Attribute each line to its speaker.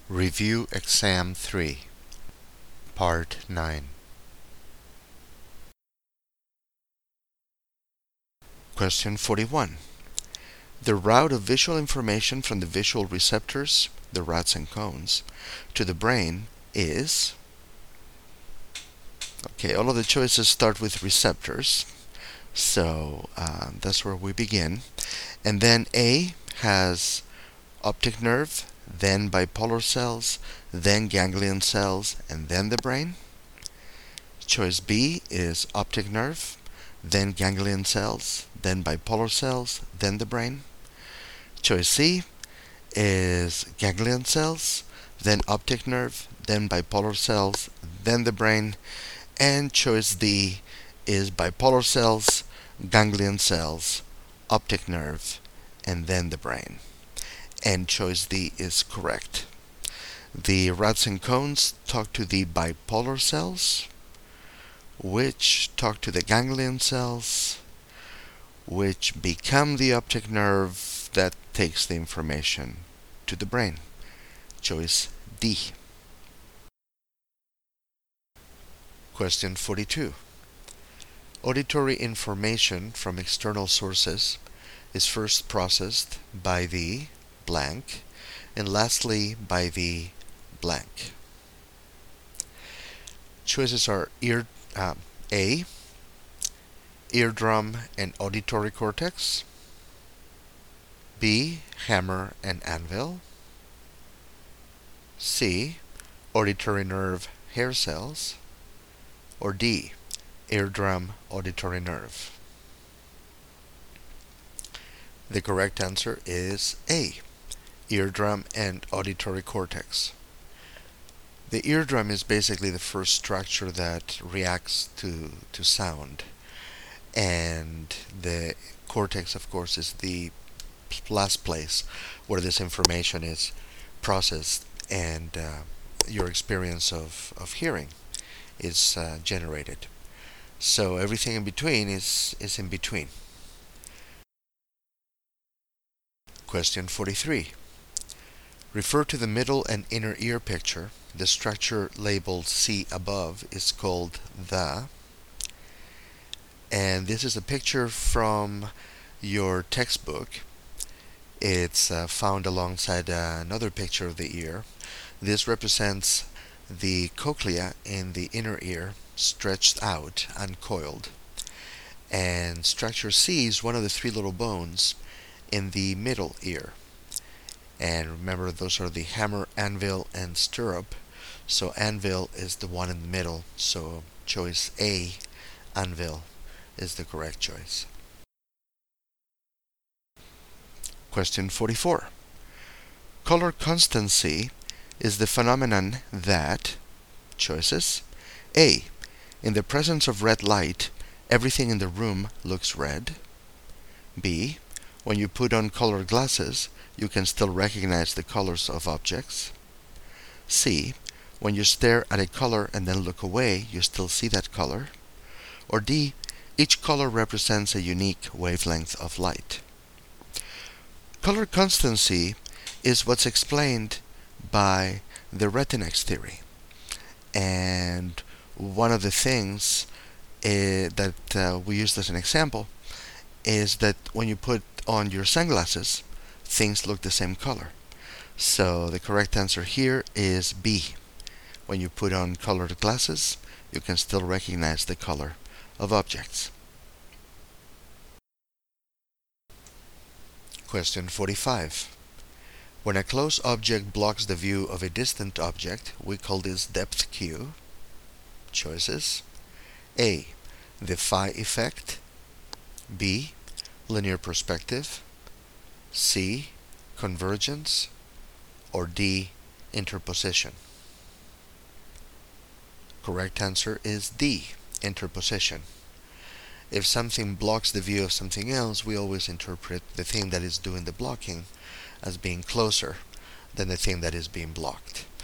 Speaker 1: Review Exam 3, Part 9. Question 41. The route of visual information from the visual receptors, the rods and cones, to the brain is... Okay, all of the choices start with receptors, so that's where we begin. And then A has optic nerve, then bipolar cells, then ganglion cells, and then the brain. Choice B is optic nerve, then ganglion cells, then bipolar cells, then the brain. Choice C is ganglion cells, then optic nerve, then bipolar cells, then the brain. And choice D is bipolar cells, ganglion cells, optic nerve, and then the brain. And choice D is correct. The rods and cones talk to the bipolar cells, which talk to the ganglion cells, which become the optic nerve that takes the information to the brain. Choice D. Question 42. Auditory information from external sources is first processed by the blank, and lastly by the blank. Choices are A, eardrum and auditory cortex, B, hammer and anvil, C, auditory nerve hair cells, or D, eardrum auditory nerve. The correct answer is A, eardrum and auditory cortex. The eardrum is basically the first structure that reacts to sound, and the cortex, of course, is the last place where this information is processed and your experience of hearing is generated. So everything in between is in between. Question 43. Refer to the middle and inner ear picture. The structure labeled C above is called the, and this is a picture from your textbook. It's found alongside another picture of the ear. This represents the cochlea in the inner ear stretched out, uncoiled. And structure C is one of the three little bones in the middle ear. And remember, those are the hammer, anvil, and stirrup. So anvil is the one in the middle. So choice A, anvil, is the correct choice. Question 44. Color constancy is the phenomenon that, choices, A, in the presence of red light, everything in the room looks red. B, when you put on colored glasses, you can still recognize the colors of objects. C, when you stare at a color and then look away, you still see that color. Or D, each color represents a unique wavelength of light. Color constancy is what's explained by the Retinex theory. And one of the things that we used as an example is that when you put on your sunglasses, things look the same color. So the correct answer here is B. When you put on colored glasses, you can still recognize the color of objects. Question 45. When a close object blocks the view of a distant object, we call this depth Q. Choices: A, the phi effect, B, linear perspective, C, convergence, or D, interposition. Correct answer is D, interposition. If something blocks the view of something else, we always interpret the thing that is doing the blocking as being closer than the thing that is being blocked.